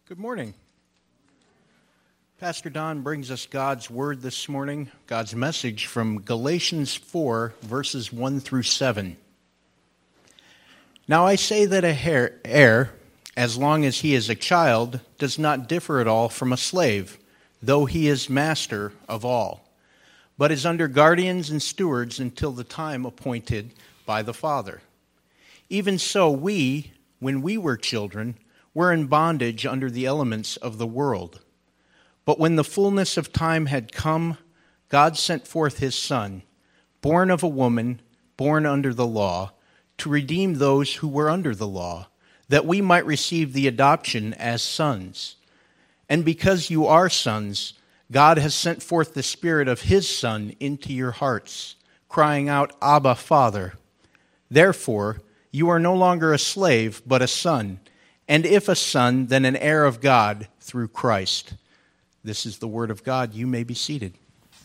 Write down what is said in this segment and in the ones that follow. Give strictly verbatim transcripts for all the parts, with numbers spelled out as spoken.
Good morning. Pastor Don brings us God's word this morning, God's message from Galatians four, verses one through seven. Now I say that a heir, as long as he is a child, does not differ at all from a slave, though he is master of all, but is under guardians and stewards until the time appointed by the Father. Even so we, when we were children, were in bondage under the elements of the world. But when the fullness of time had come, God sent forth his Son, born of a woman, born under the law, to redeem those who were under the law, that we might receive the adoption as sons. And because you are sons, God has sent forth the Spirit of his Son into your hearts, crying out, Abba, Father. Therefore, you are no longer a slave, but a son, and if a son, then an heir of God through Christ. This is the word of God. You may be seated.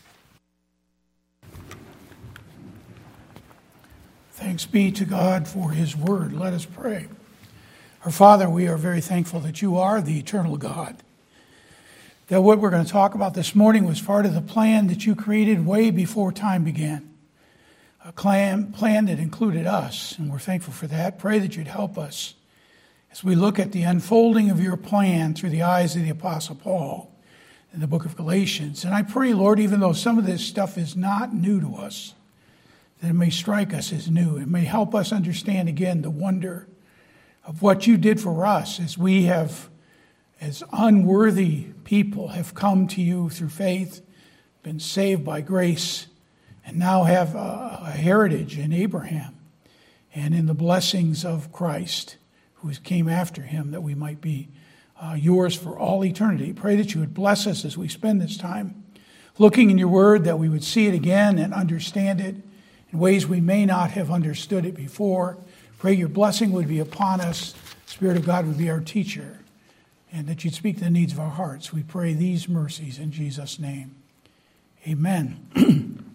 Thanks be to God for his word. Let us pray. Our Father, we are very thankful that you are the eternal God. That what we're going to talk about this morning was part of the plan that you created way before time began. A plan, plan that included us, and we're thankful for that. Pray that you'd help us as we look at the unfolding of your plan through the eyes of the Apostle Paul in the book of Galatians. And I pray, Lord, even though some of this stuff is not new to us, that it may strike us as new. It may help us understand again the wonder of what you did for us as we have, as unworthy people, have come to you through faith, been saved by grace, and now have a, a heritage in Abraham and in the blessings of Christ, who came after him, that we might be uh, yours for all eternity. Pray that you would bless us as we spend this time looking in your word, that we would see it again and understand it in ways we may not have understood it before. Pray your blessing would be upon us. The Spirit of God would be our teacher, and that you'd speak to the needs of our hearts. We pray these mercies in Jesus' name. Amen.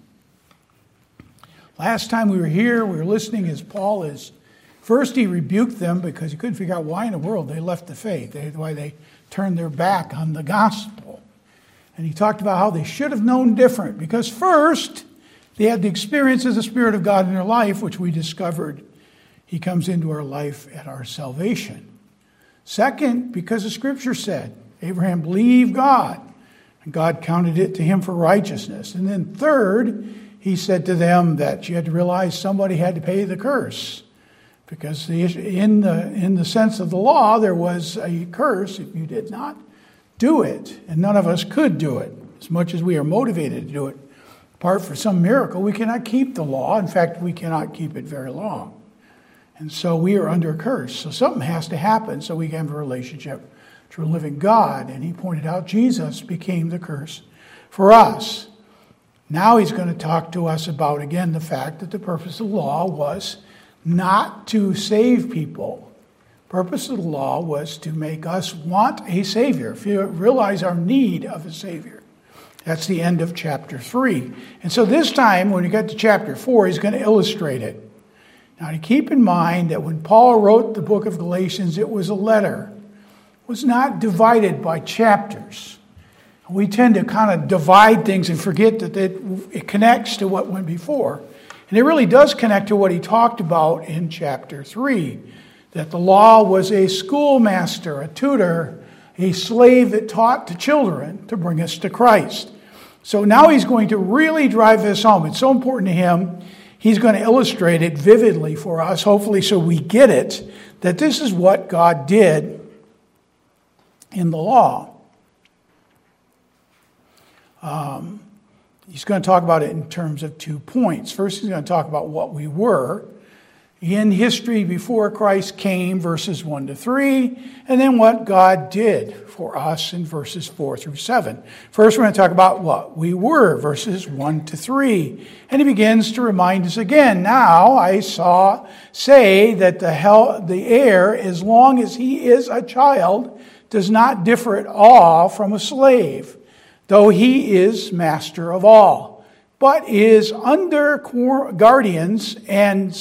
Last time we were here, we were listening as Paul is First, he rebuked them because he couldn't figure out why in the world they left the faith, they, why they turned their back on the gospel. And he talked about how they should have known different, because first, they had the experience of the Spirit of God in their life, which we discovered he comes into our life at our salvation. Second, because the Scripture said, Abraham believed God, and God counted it to him for righteousness. And then third, he said to them that you had to realize somebody had to pay the curse. Because the, in the in the sense of the law, there was a curse if you did not do it. And none of us could do it, as much as we are motivated to do it. Apart from some miracle, we cannot keep the law. In fact, we cannot keep it very long. And so we are under a curse. So something has to happen so we can have a relationship to a living God. And he pointed out Jesus became the curse for us. Now he's going to talk to us about, again, the fact that the purpose of the law was not to save people. The purpose of the law was to make us want a Savior, if you realize our need of a Savior. That's the end of chapter three. And so this time, when you get to chapter four, he's going to illustrate it. Now, to keep in mind that when Paul wrote the book of Galatians, it was a letter. It was not divided by chapters. We tend to kind of divide things and forget that it, it connects to what went before. And it really does connect to what he talked about in chapter three, that the law was a schoolmaster, a tutor, a slave that taught the children to bring us to Christ. So now he's going to really drive this home. It's so important to him. He's going to illustrate it vividly for us, hopefully so we get it, that this is what God did in the law. Um... He's going to talk about it in terms of two points. First, he's going to talk about what we were in history before Christ came, verses one to three, and then what God did for us in verses four through seven. First, we're going to talk about what we were, verses one to three. And he begins to remind us again, now I saw say that the, hell, the heir, as long as he is a child, does not differ at all from a slave, though he is master of all, but is under guardians and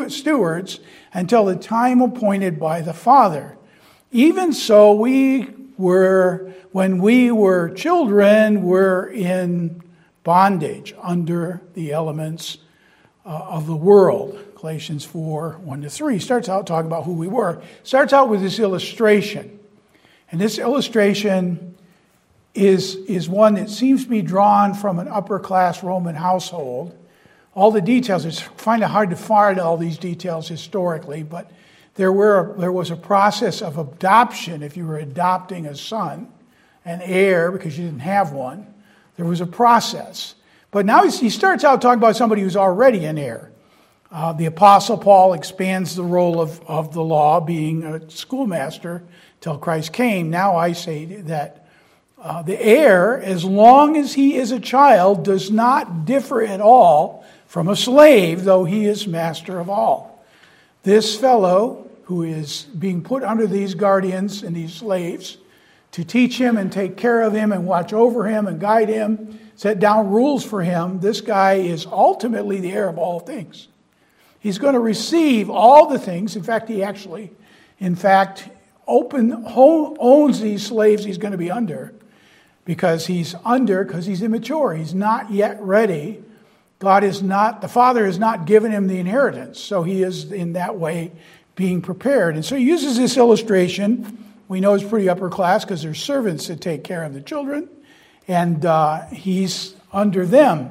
stewards until the time appointed by the Father. Even so, we were, when we were children, were in bondage under the elements uh, of the world. Galatians four, one to three starts out talking about who we were. Starts out with this illustration. And this illustration is, is one that seems to be drawn from an upper-class Roman household. All the details, it's kind of hard to find all these details historically, but there were there was a process of adoption. If you were adopting a son, an heir, because you didn't have one, there was a process. But now he starts out talking about somebody who's already an heir. Uh, the Apostle Paul expands the role of, of the law, being a schoolmaster, till Christ came. Now I say that uh, the heir, as long as he is a child, does not differ at all from a slave, though he is master of all. This fellow, who is being put under these guardians and these slaves to teach him and take care of him and watch over him and guide him, set down rules for him, this guy is ultimately the heir of all things. He's going to receive all the things. In fact, he actually, in fact, open, owns these slaves he's going to be under, because he's under, because he's immature. He's not yet ready. God is not, the Father has not given him the inheritance. So he is in that way being prepared. And so he uses this illustration. We know it's pretty upper class because there's servants that take care of the children. And uh, he's under them.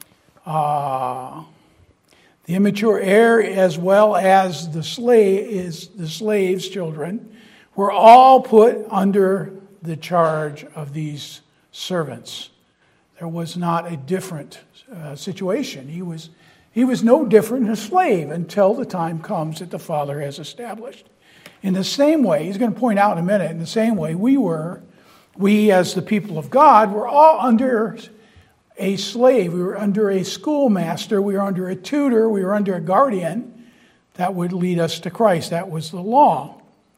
Uh, the immature heir, as well as the slave, is the slave's children, were all put under the charge of these servants. There was not a different uh, situation. He was He was no different than a slave until the time comes that the Father has established. In the same way, he's going to point out in a minute, in the same way we were, we as the people of God, were all under a slave. We were under a schoolmaster. We were under a tutor. We were under a guardian that would lead us to Christ. That was the law.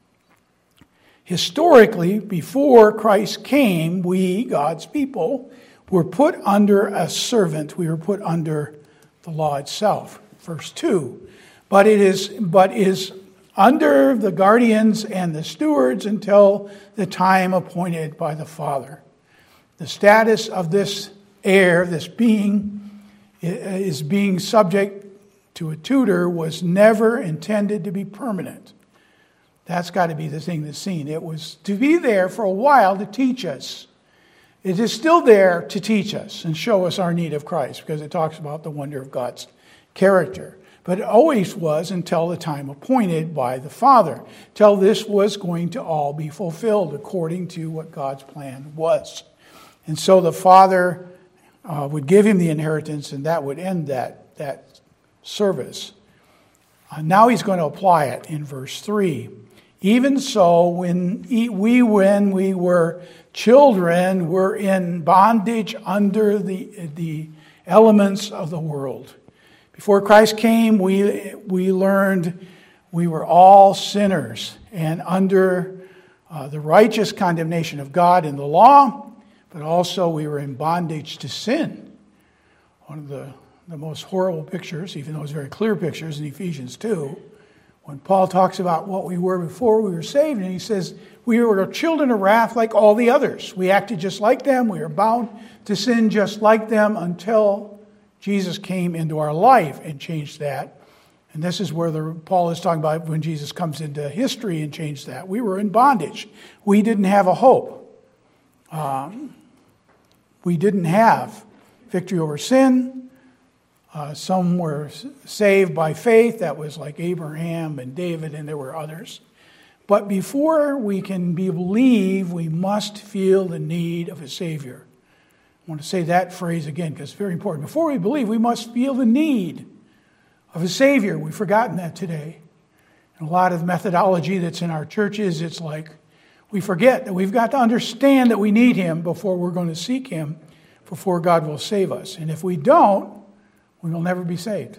Historically, before Christ came, we, God's people, were put under a servant. We were put under the law itself. Verse two. But it is but is under the guardians and the stewards until the time appointed by the Father. The status of this heir, this being, is being subject to a tutor, was never intended to be permanent. That's got to be the thing that's seen. It was to be there for a while to teach us. It is still there to teach us and show us our need of Christ, because it talks about the wonder of God's character. But it always was until the time appointed by the Father, till this was going to all be fulfilled according to what God's plan was. And so the Father uh, would give him the inheritance, and that would end that, that service. Uh, now he's going to apply it in verse three. Even so, when we, when we were children, were in bondage under the, the elements of the world. Before Christ came, we, we learned we were all sinners and under uh, the righteous condemnation of God in the law, but also we were in bondage to sin. One of the, the most horrible pictures, even though it's very clear pictures in Ephesians two, when Paul talks about what we were before we were saved, and he says, we were children of wrath like all the others. We acted just like them. We were bound to sin just like them until Jesus came into our life and changed that. And this is where the, Paul is talking about when Jesus comes into history and changed that. We were in bondage. We didn't have a hope. Um, we didn't have victory over sin. Uh, some were saved by faith. That was like Abraham and David, and there were others. But before we can believe, we must feel the need of a Savior. I want to say that phrase again because it's very important. Before we believe, we must feel the need of a Savior. We've forgotten that today. And a lot of methodology that's in our churches, it's like we forget that we've got to understand that we need Him before we're going to seek Him, before God will save us. And if we don't, we will never be saved.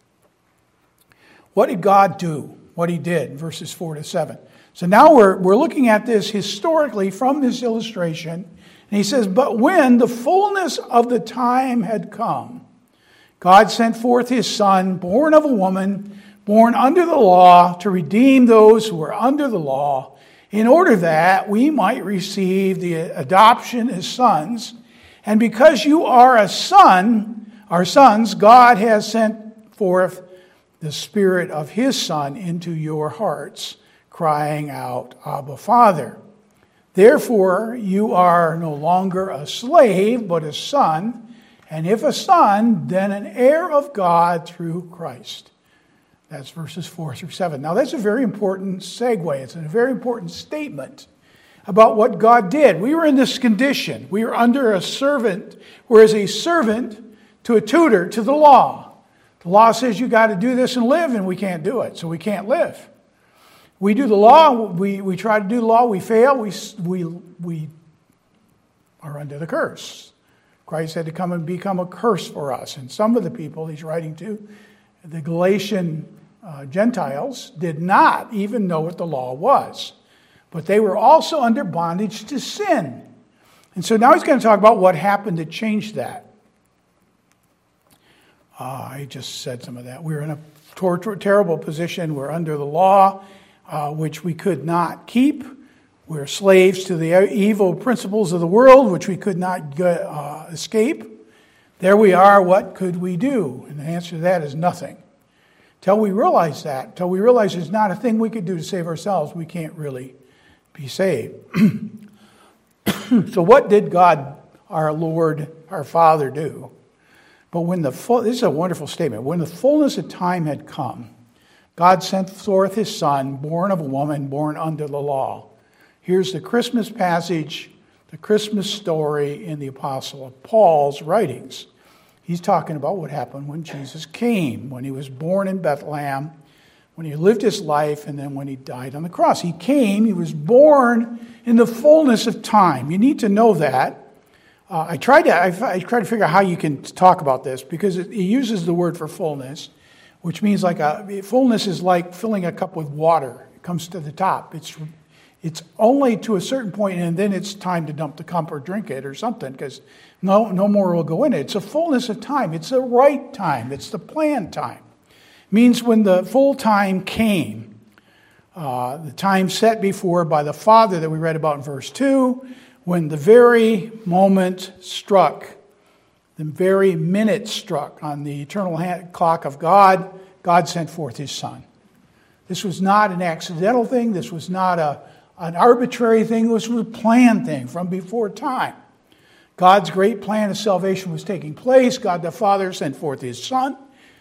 What did God do? What He did, verses four to seven. So now we're, we're looking at this historically from this illustration. And he says, but when the fullness of the time had come, God sent forth His Son, born of a woman, born under the law, to redeem those who were under the law, in order that we might receive the adoption as sons. And because you are a son, our sons, God has sent forth the Spirit of His Son into your hearts, crying out, Abba, Father. Therefore, you are no longer a slave, but a son, and if a son, then an heir of God through Christ. That's verses four through seven. Now, that's a very important segue. It's a very important statement about what God did. We were in this condition. We were under a servant, whereas a servant to a tutor to the law. The law says you got to do this and live, and we can't do it, so we can't live. We do the law, we, we try to do the law, we fail, we, we, we are under the curse. Christ had to come and become a curse for us. And some of the people he's writing to, the Galatian uh, Gentiles, did not even know what the law was. But they were also under bondage to sin. And so now he's going to talk about what happened to change that. Uh, I just said some of that. We were in a tor- terrible position. We're under the law, uh, which we could not keep. We're slaves to the evil principles of the world, which we could not get, uh, escape. There we are. What could we do? And the answer to that is nothing. Till we realize that, till we realize there's not a thing we could do to save ourselves, we can't really be saved. So what did God, our Lord, our Father, do? But when the full, this is a wonderful statement. When the fullness of time had come, God sent forth His Son, born of a woman, born under the law. Here's the Christmas passage, the Christmas story in the Apostle Paul's writings. He's talking about what happened when Jesus came, when He was born in Bethlehem, when He lived His life, and then when He died on the cross. He came, He was born in the fullness of time. You need to know that. Uh, I tried to I, I tried to figure out how you can talk about this, because it, He uses the word for fullness, which means like a fullness is like filling a cup with water. It comes to the top. It's it's only to a certain point, and then it's time to dump the cup or drink it or something, because no no more will go in it. It's a fullness of time. It's the right time. It's the planned time. It means when the full time came, uh, the time set before by the Father that we read about in verse two, when the very moment struck, the very minute struck on the eternal hand, clock of God, God sent forth His Son. This was not an accidental thing. This was not a, an arbitrary thing. This was a planned thing from before time. God's great plan of salvation was taking place. God the Father sent forth His Son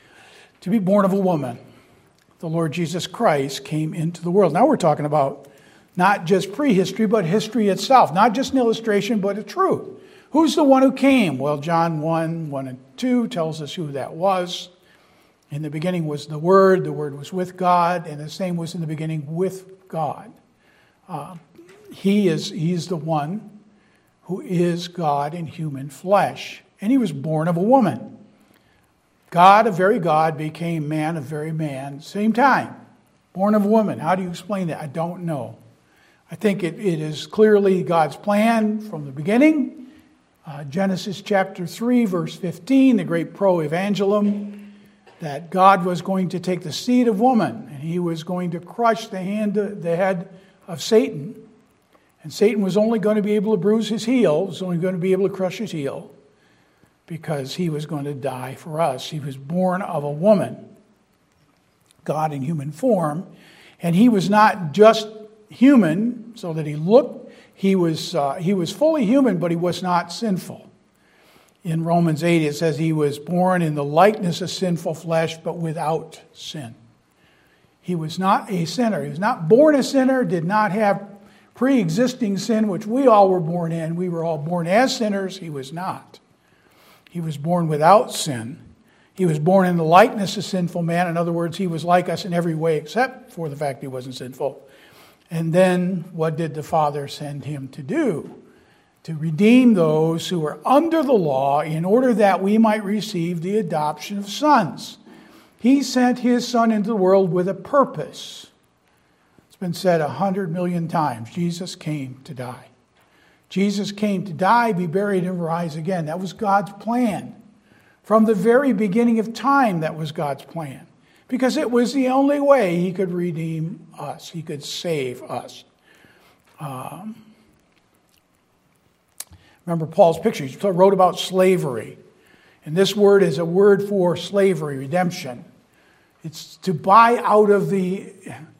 to be born of a woman. The Lord Jesus Christ came into the world. Now we're talking about not just prehistory, but history itself. Not just an illustration, but a truth. Who's the one who came? Well, John one, one and two tells us who that was. In the beginning was the Word. The Word was with God, and the same was in the beginning with God. Uh, he is He's the one who is God in human flesh. And He was born of a woman. God, a very God, became man, a very man, same time. Born of a woman. How do you explain that? I don't know. I think it, it is clearly God's plan from the beginning. Uh, Genesis chapter three, verse fifteen, the great pro-evangelum, that God was going to take the seed of woman, and He was going to crush the hand, the head of Satan. And Satan was only going to be able to bruise his heel, was only going to be able to crush his heel, because He was going to die for us. He was born of a woman, God in human form, and He was not just human, so that He looked, He was uh, He was fully human, but He was not sinful. In Romans eight, it says He was born in the likeness of sinful flesh, but without sin. He was not a sinner. He was not born a sinner, did not have pre-existing sin, which we all were born in. We were all born as sinners. He was not. He was born without sin. He was born in the likeness of sinful man. In other words, He was like us in every way except for the fact He wasn't sinful. And then what did the Father send Him to do? To redeem those who were under the law in order that we might receive the adoption of sons. He sent His Son into the world with a purpose. It's been said a hundred million times. Jesus came to die. Jesus came to die, be buried, and rise again. That was God's plan. From the very beginning of time, that was God's plan. Because it was the only way He could redeem us. He could save us. Um, remember Paul's picture. He wrote about slavery. And this word is a word for slavery, redemption. It's to buy out of the...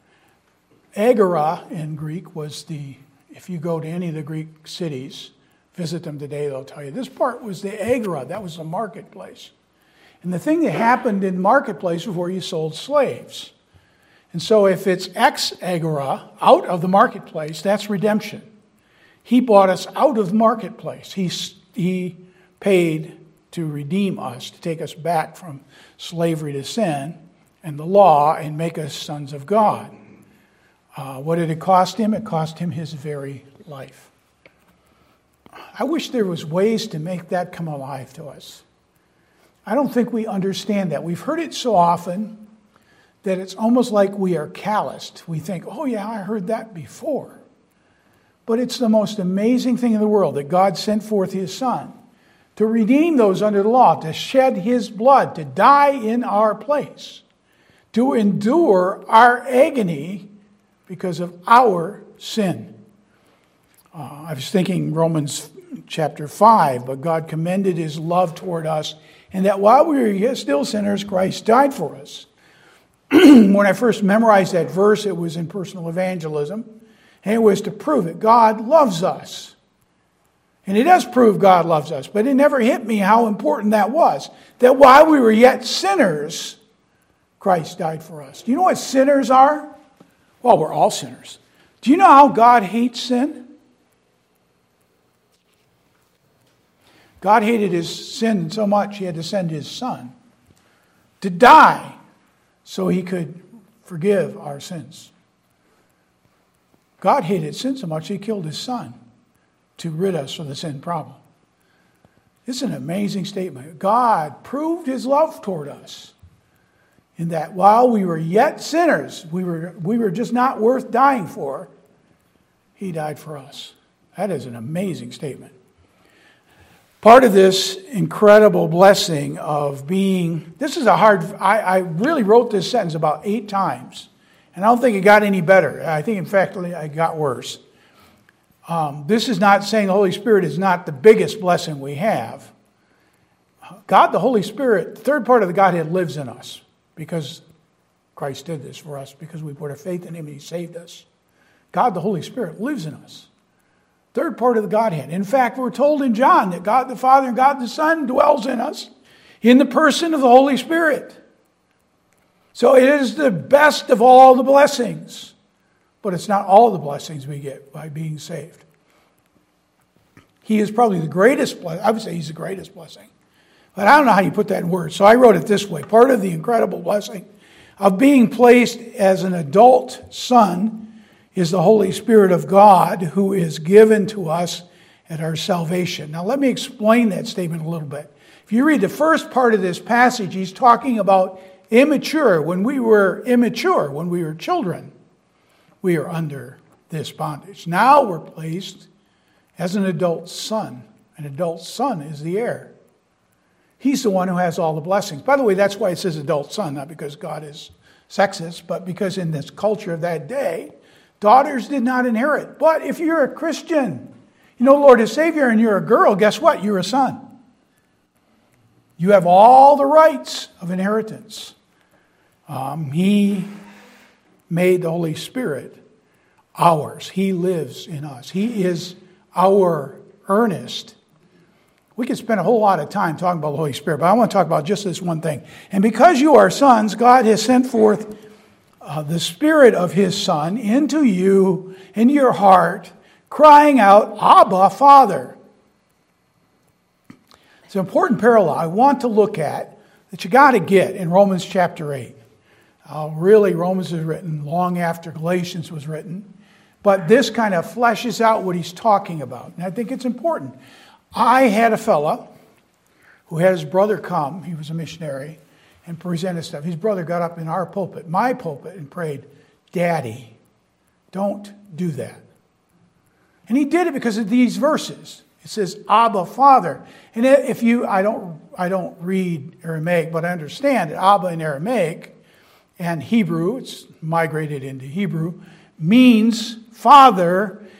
Agora in Greek was the... If you go to any of the Greek cities, visit them today, they'll tell you. This part was the agora. That was the marketplace. And the thing that happened in the marketplace was where you sold slaves. And so if it's ex agora, out of the marketplace, that's redemption. He bought us out of the marketplace. He, he paid to redeem us, to take us back from slavery to sin and the law and make us sons of God. Uh, what did it cost him? It cost him his very life. I wish there was ways to make that come alive to us. I don't think we understand that. We've heard it so often that it's almost like we are calloused. We think, oh yeah, I heard that before. But it's the most amazing thing in the world that God sent forth his Son to redeem those under the law, to shed his blood, to die in our place, to endure our agony because of our sin. Uh, I was thinking Romans chapter five, but God commended his love toward us, and that while we were yet still sinners, Christ died for us. When I first memorized that verse, it was in personal evangelism, and it was to prove it. God loves us. And it does prove God loves us, but it never hit me how important that was. That while we were yet sinners, Christ died for us. Do you know what sinners are? Well, we're all sinners. Do you know how God hates sin? God hated his sin so much he had to send his Son to die so he could forgive our sins. God hated sin so much he killed his Son to rid us of the sin problem. It's an amazing statement. God proved his love toward us in that while we were yet sinners, we were, we were just not worth dying for, he died for us. That is an amazing statement. Part of this incredible blessing of being, this is a hard, I, I really wrote this sentence about eight times, and I don't think it got any better. I think, in fact, it got worse. Um, this is not saying the Holy Spirit is not the biggest blessing we have. God, the Holy Spirit, the third part of the Godhead lives in us because Christ did this for us, because we put our faith in him and he saved us. God, the Holy Spirit, lives in us. Third part of the Godhead. In fact, we're told in John that God the Father and God the Son dwells in us in the person of the Holy Spirit. So it is the best of all the blessings. But it's not all the blessings we get by being saved. He is probably the greatest blessing. I would say he's the greatest blessing. But I don't know how you put that in words. So I wrote it this way. Part of the incredible blessing of being placed as an adult son is the Holy Spirit of God who is given to us at our salvation. Now let me explain that statement a little bit. If you read the first part of this passage, he's talking about immature. When we were immature, when we were children, we are under this bondage. Now we're placed as an adult son. An adult son is the heir. He's the one who has all the blessings. By the way, that's why it says adult son, not because God is sexist, but because in this culture of that day, daughters did not inherit. But if you're a Christian, you know Lord is Savior, and you're a girl, guess what? You're a son. You have all the rights of inheritance. Um, he made the Holy Spirit ours. He lives in us. He is our earnest. We could spend a whole lot of time talking about the Holy Spirit, but I want to talk about just this one thing. And because you are sons, God has sent forth uh, the Spirit of his Son into you, into your heart, crying out, Abba, Father. It's an important parallel I want to look at that you got to get in Romans chapter eight. Uh, really, Romans was written long after Galatians was written. But this kind of fleshes out what he's talking about. And I think it's important. I had a fella who had his brother come. He was a missionary and presented stuff. His brother got up in our pulpit, my pulpit, and prayed, Daddy, don't do that. And he did it because of these verses. It says, Abba, Father. And if you, I don't, I don't read Aramaic, but I understand that Abba in Aramaic and Hebrew, it's migrated into Hebrew, means Father,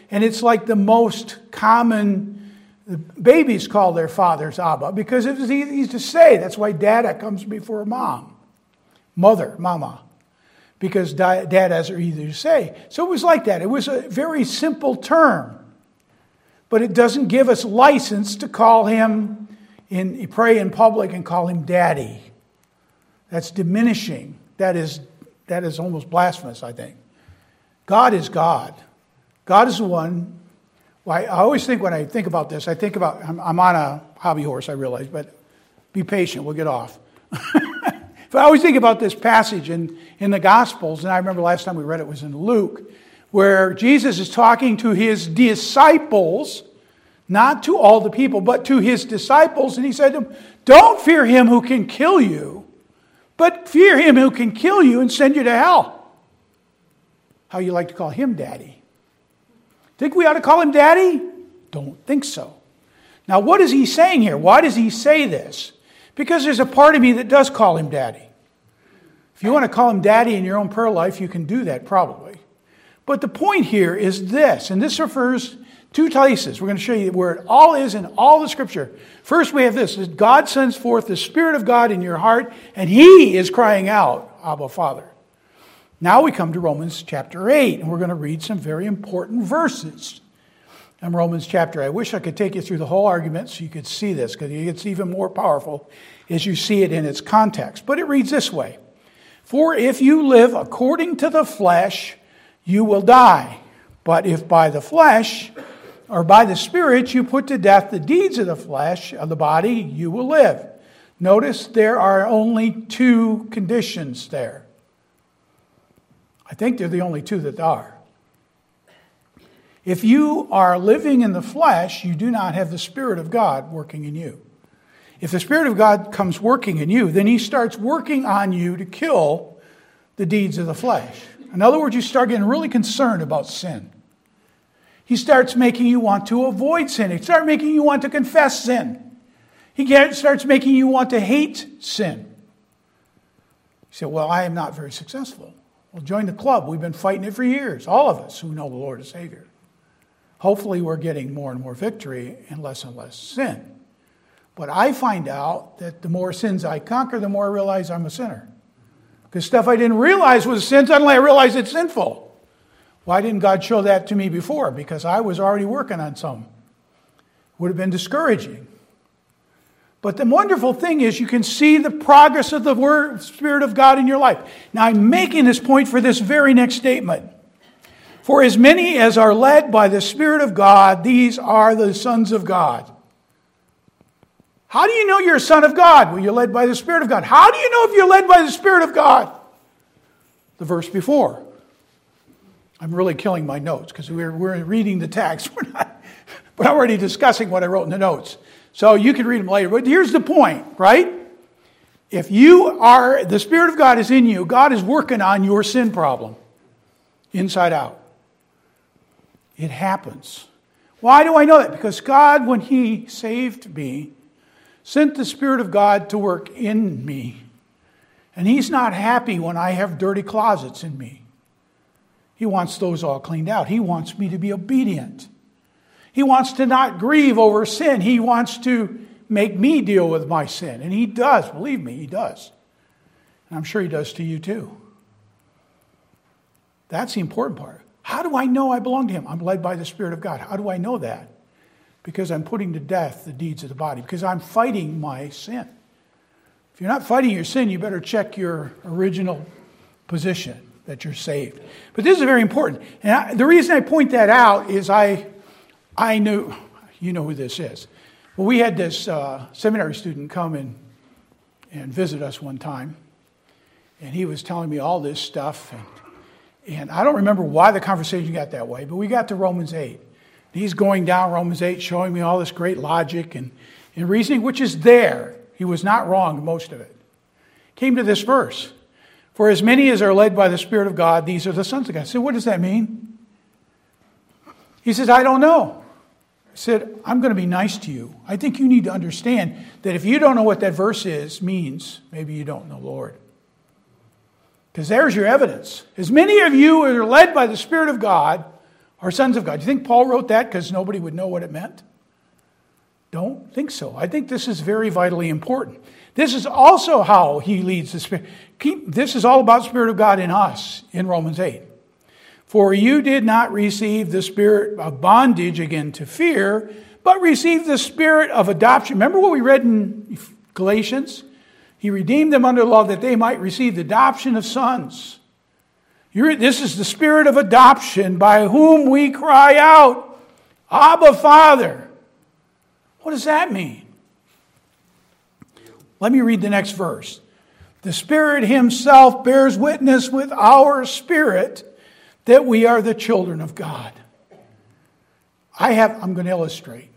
And it's like the most common, babies call their fathers Abba because it was easy to say. That's why Dada comes before mom. Mother, mama. Because Dadas are easy to say. So it was like that. It was a very simple term. But it doesn't give us license to call him, in pray in public and call him daddy. That's diminishing. That is, that is almost blasphemous, I think. God is God. God is the one. Well, I always think when I think about this, I think about, I'm, I'm on a hobby horse, I realize, but be patient, we'll get off. But I always think about this passage in, in the Gospels, and I remember last time we read it was in Luke, where Jesus is talking to his disciples, not to all the people, but to his disciples, and he said to them, don't fear him who can kill you, but fear him who can kill you and send you to hell. How you like to call him daddy? Think we ought to call him daddy? Don't think so. Now, what is he saying here? Why does he say this? Because there's a part of me that does call him daddy. If you want to call him daddy in your own prayer life, you can do that probably. But the point here is this, and this refers two places. We're going to show you where it all is in all the Scripture. First, we have this, that God sends forth the Spirit of God in your heart, and he is crying out, Abba, Father. Now we come to Romans chapter eight, and we're going to read some very important verses. In Romans chapter, I wish I could take you through the whole argument so you could see this, because it's even more powerful as you see it in its context. But it reads this way, for if you live according to the flesh, you will die. But if by the flesh, or by the Spirit, you put to death the deeds of the flesh, of the body, you will live. Notice there are only two conditions there. I think they're the only two that there are. If you are living in the flesh, you do not have the Spirit of God working in you. If the Spirit of God comes working in you, then he starts working on you to kill the deeds of the flesh. In other words, you start getting really concerned about sin. He starts making you want to avoid sin. He starts making you want to confess sin. He starts making you want to hate sin. You say, well, I am not very successful. Well, join the club. We've been fighting it for years. All of us who know the Lord as Savior. Hopefully we're getting more and more victory and less and less sin. But I find out that the more sins I conquer, the more I realize I'm a sinner. Because stuff I didn't realize was sin, suddenly I realize it's sinful. Why didn't God show that to me before? Because I was already working on some. Would have been discouraging. But the wonderful thing is you can see the progress of the Word, Spirit of God in your life. Now I'm making this point for this very next statement. For as many as are led by the Spirit of God, these are the sons of God. How do you know you're a son of God? Well, you're led by the Spirit of God. How do you know if you're led by the Spirit of God? The verse before. I'm really killing my notes because we're, we're reading the text. We're not, but I'm already discussing what I wrote in the notes. So you can read them later. But here's the point, right? If you are, the Spirit of God is in you, God is working on your sin problem. Inside out. It happens. Why do I know that? Because God, when he saved me, sent the Spirit of God to work in me. And he's not happy when I have dirty closets in me. He wants those all cleaned out. He wants me to be obedient. He wants to not grieve over sin. He wants to make me deal with my sin. And he does. Believe me, he does. And I'm sure he does to you too. That's the important part. How do I know I belong to him? I'm led by the Spirit of God. How do I know that? Because I'm putting to death the deeds of the body. Because I'm fighting my sin. If you're not fighting your sin, you better check your original position that you're saved. But this is very important. And I, the reason I point that out is I, I knew, you know who this is. Well, we had this uh, seminary student come and, and visit us one time. And he was telling me all this stuff. And, and I don't remember why the conversation got that way, but we got to Romans eight. He's going down Romans eight, showing me all this great logic and, and reasoning, which is there. He was not wrong, most of it. Came to this verse. For as many as are led by the Spirit of God, these are the sons of God. I said, what does that mean? He says, I don't know. I said, I'm going to be nice to you. I think you need to understand that if you don't know what that verse is, means, maybe you don't know the Lord. Because there's your evidence. As many of you are led by the Spirit of God, Are sons of God. Do you think Paul wrote that because nobody would know what it meant? Don't think so. I think this is very vitally important. This is also how he leads the Spirit. Keep, this is all about the Spirit of God in us in Romans eight. For you did not receive the spirit of bondage again to fear, but received the spirit of adoption. Remember what we read in Galatians? He redeemed them under the law that they might receive the adoption of sons. You're, this is the spirit of adoption by whom we cry out, Abba, Father. What does that mean? Let me read the next verse. The Spirit himself bears witness with our spirit that we are the children of God. I have, I'm going to illustrate.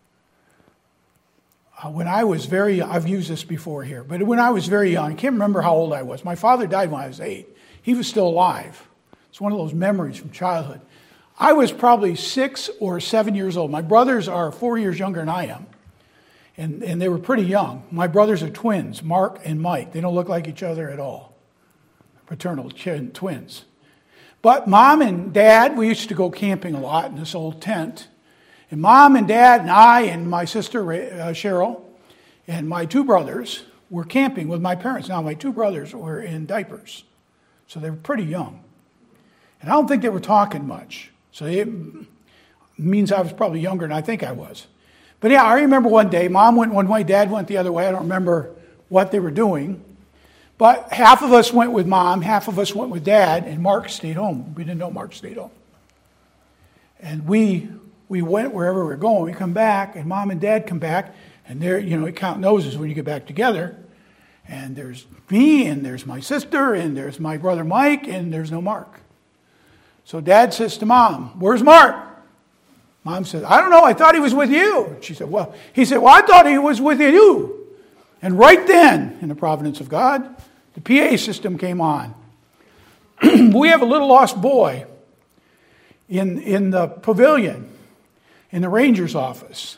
Uh, when I was very, I've used this before here, but when I was very young, I can't remember how old I was. My father died when I was eight. He was still alive. It's one of those memories from childhood. I was probably six or seven years old. My brothers are four years younger than I am. And, and they were pretty young. My brothers are twins, Mark and Mike. They don't look like each other at all. Paternal twins. But Mom and Dad, we used to go camping a lot in this old tent. And Mom and Dad and I and my sister uh, Cheryl and my two brothers were camping with my parents. Now, my two brothers were in diapers. So they were pretty young. And I don't think they were talking much. So it means I was probably younger than I think I was. But yeah, I remember one day, Mom went one way, Dad went the other way. I don't remember what they were doing. But half of us went with Mom, half of us went with Dad, and Mark stayed home. We didn't know Mark stayed home. And we we went wherever we were going. We come back, and Mom and Dad come back, and they're, you know, you count noses when you get back together. And there's me, and there's my sister, and there's my brother Mike, and there's no Mark. So Dad says to Mom, "Where's Mark?" Mom says, "I don't know, I thought he was with you." She said, well, he said, "Well, I thought he was with you." And right then, in the providence of God, the P A system came on. We have a little lost boy in, in the pavilion, in the ranger's office.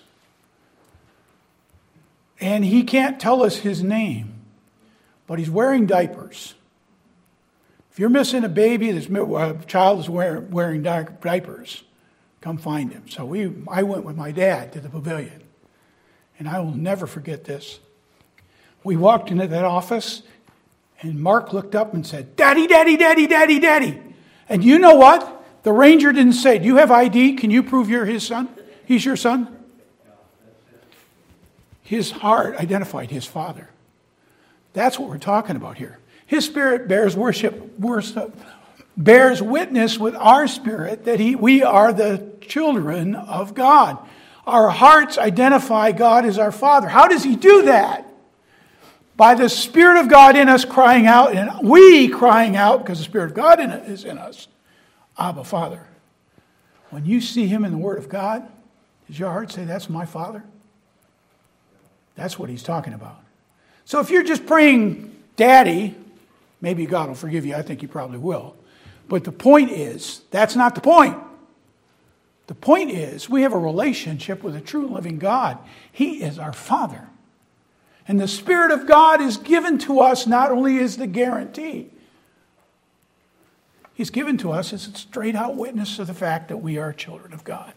And he can't tell us his name, but he's wearing diapers. If you're missing a baby, this a child is wearing, wearing diapers, come find him. So we, I went with my dad to the pavilion. And I will never forget this. We walked into that office, and Mark looked up and said, "Daddy, Daddy, Daddy, Daddy, Daddy." And you know what? The ranger didn't say, "Do you have I D? Can you prove you're his son? He's your son?" His heart identified his father. That's what we're talking about here. His spirit bears worship, worship bears witness with our spirit that he, we are the children of God. Our hearts identify God as our Father. How does he do that? By the Spirit of God in us crying out, and we crying out, because the Spirit of God in it is in us, Abba, Father. When you see him in the Word of God, does your heart say, "That's my Father"? That's what he's talking about. So if you're just praying, "Daddy," maybe God will forgive you. I think he probably will. But the point is, that's not the point. The point is, we have a relationship with a true living God. He is our Father. And the Spirit of God is given to us not only as the guarantee, he's given to us as a straight out witness of the fact that we are children of God.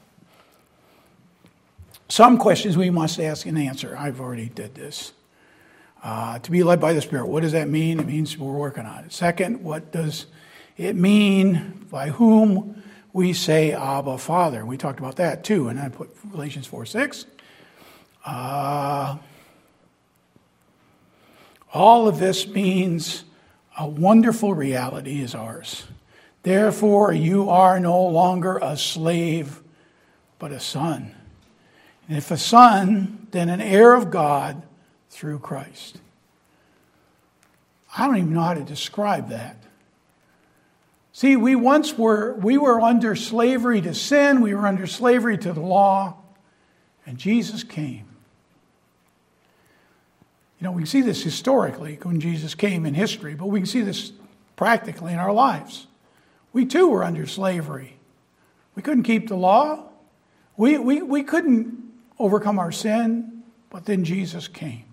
Some questions we must ask and answer. I've already did this. Uh, to be led by the Spirit, what does that mean? It means we're working on it. Second, what does it mean by whom we say Abba, Father? We talked about that too, and I put Galatians four six. Uh, all of this means a wonderful reality is ours. Therefore, you are no longer a slave, but a son. And if a son, then an heir of God through Christ. I don't even know how to describe that. See, we once were, we were under slavery to sin. We were under slavery to the law. And Jesus came. You know, we can see this historically when Jesus came in history, but we can see this practically in our lives. We too were under slavery. We couldn't keep the law. We, we, we couldn't overcome our sin, but then Jesus came.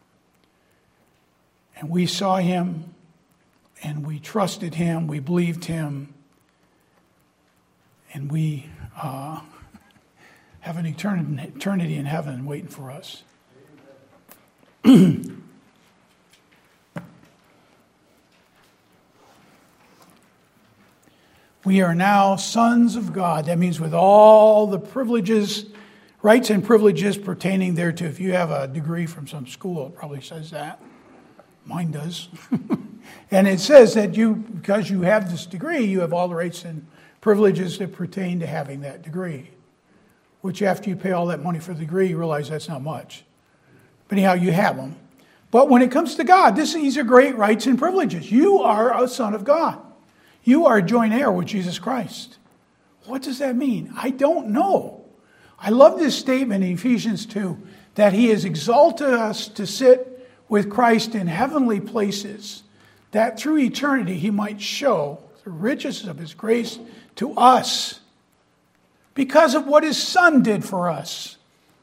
And we saw him, and we trusted him, we believed him, And we uh, have an eternity, eternity in heaven waiting for us. We are now sons of God. That means with all the privileges, rights and privileges pertaining thereto. If you have a degree from some school, it probably says that. Mine does. And it says that you, because you have this degree, you have all the rights and privileges that pertain to having that degree. Which after you pay all that money for the degree, you realize that's not much. But anyhow, you have them. But when it comes to God, this, these are great rights and privileges. You are a son of God. You are a joint heir with Jesus Christ. What does that mean? I don't know. I love this statement in Ephesians two, that he has exalted us to sit with Christ in heavenly places, that through eternity he might show the riches of his grace to us because of what his Son did for us.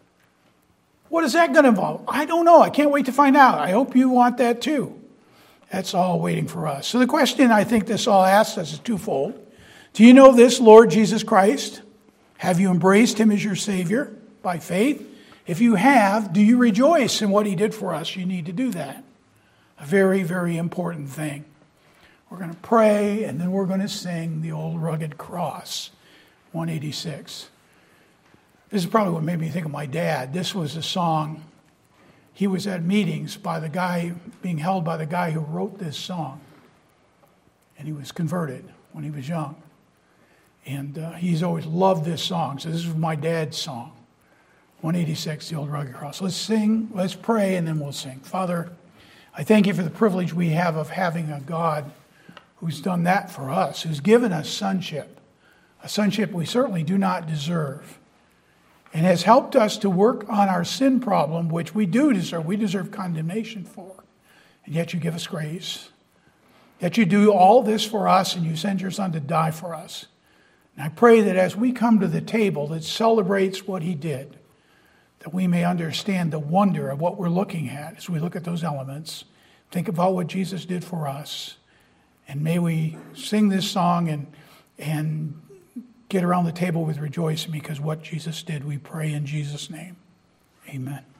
What is that going to involve? I don't know. I can't wait to find out. I hope you want that too. That's all waiting for us. So the question I think this all asks us is twofold. Do you know this Lord Jesus Christ? Have you embraced him as your Savior by faith? If you have, do you rejoice in what he did for us? You need to do that. A very, very important thing. We're going to pray, and then we're going to sing the old rugged cross, one eighty-six. This is probably what made me think of my dad. This was a song. He was at meetings by the guy, being held by the guy who wrote this song. And he was converted when he was young. And uh, he's always loved this song. So this is my dad's song. one eighty-six, the old rugged cross. Let's sing, let's pray, and then we'll sing. Father, I thank you for the privilege we have of having a God who's done that for us, who's given us sonship. A sonship we certainly do not deserve. And has helped us to work on our sin problem, which we do deserve. We deserve condemnation for. And yet you give us grace. Yet you do all this for us, and you send your Son to die for us. And I pray that as we come to the table that celebrates what he did, that we may understand the wonder of what we're looking at as we look at those elements. Think about what Jesus did for us. And may we sing this song and and get around the table with rejoicing because what Jesus did, we pray in Jesus' name. Amen.